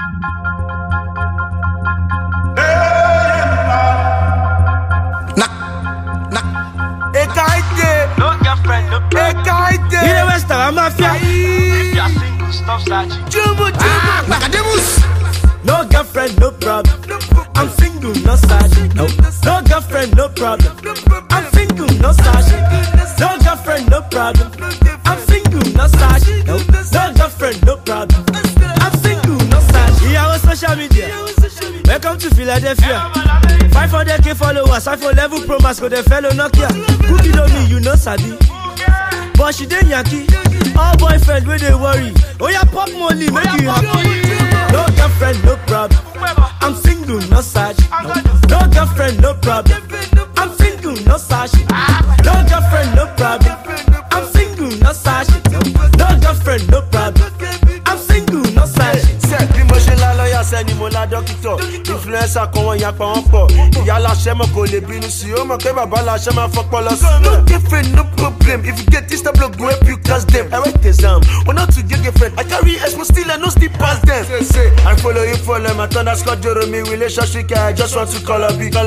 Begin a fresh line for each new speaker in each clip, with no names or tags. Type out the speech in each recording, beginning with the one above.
No girlfriend, no problem. I'm single, no sergeant. No girlfriend, no problem. I'm single, no sergeant. No girlfriend, no problem. I'm single, no sergeant. No girlfriend, no problem. I'm single, no sergeant. Yeah, on social media. Welcome to Philadelphia. 500k followers, iPhone level pro mask, go the fellow Nokia. Cookie don't me, you know Sabi. But she didn't Yankee. All boyfriend where they worry. Oh yeah, pop money, make you happy. No girlfriend, no problem. I'm single, no sergeant. No girlfriend, no problem. I'm single, no sergeant. No girlfriend, no problem. I'm single, no sergeant. No girlfriend, no problem. I'm single, no sergeant.
Set the motion la lawyer, send him on a doctor. Influencer come on yak pa pọ̀. Ìyá la ṣe mo kò lè bínú sí. Ó mọ̀ pé bàbá la ṣe máa fọpọ́ lọ sí. No girlfriend, no problem. If you get this tableau, go help you cast them. I write exam. When not to get girlfriend, I carry expo still and no still pass them. Say, I follow you for them. I turn that Scott Jeremy relationship. I just want to call a big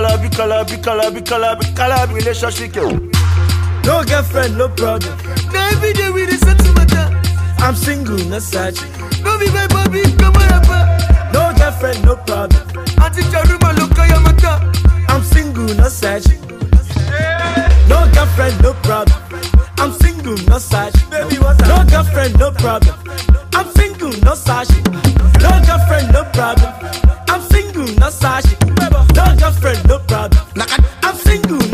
relationship.
No girlfriend, no problem.
Now every day we dey settle matter.
I'm single, no sergeant.
No be my baby, come on up.
No girlfriend, no problem.
Auntie Charuma, look at your mother.
I'm single, no sergeant. No girlfriend, no problem. I'm single, no sergeant. No girlfriend, no problem. I'm single, no sergeant. No girlfriend, no problem. I'm single, no sergeant. No girlfriend, no problem. I'm single.